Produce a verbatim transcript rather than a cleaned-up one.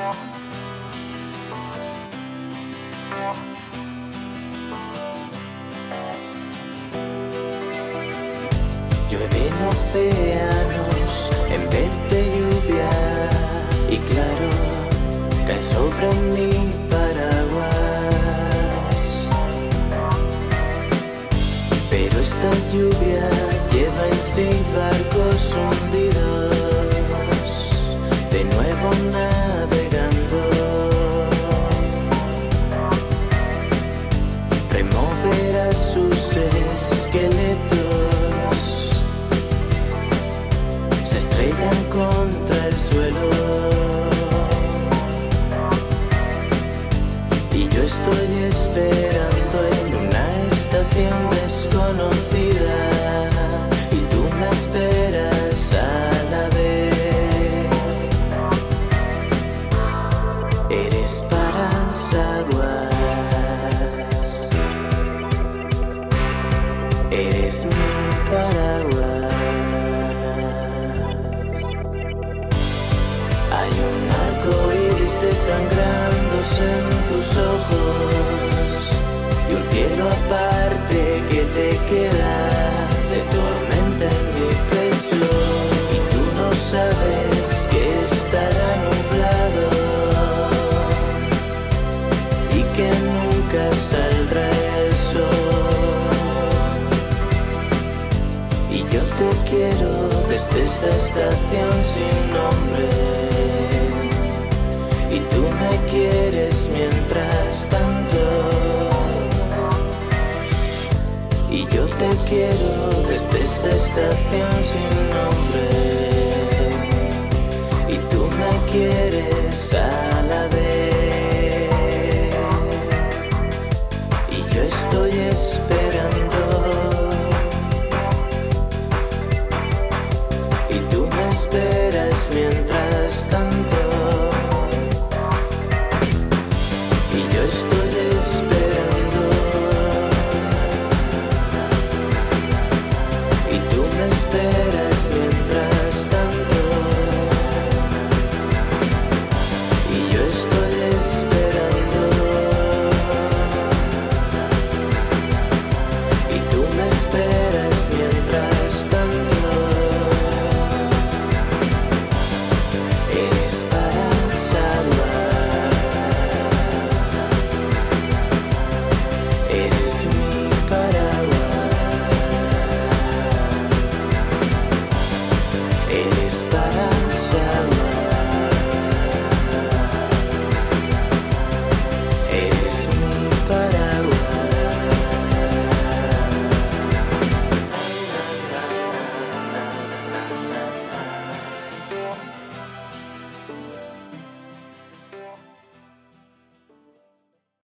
Llueven océanos en vez de lluvia y claro, cae sobre mi paraguas. Pero esta lluvia lleva en sí barcos hundidos, de nuevo navegando. Removerá sus esqueletos, se estrellan contra el suelo. Y yo estoy esperando en una estación desconocida, y tú me esperas a la vez. Eres paraguas, eres mi paraguas. Hay un arco iris desangrándose en tus ojos y un cielo aparte que te queda de tormenta en mi pecho. Y tú no sabes que estará nublado y que nunca saldrá el sol. Y yo te quiero desde esta estación sin nombre, y tú me quieres mientras tanto. Y yo te quiero desde esta estación sin nombre, y tú me quieres a la vez. Y yo estoy esperando, y tú me esperas.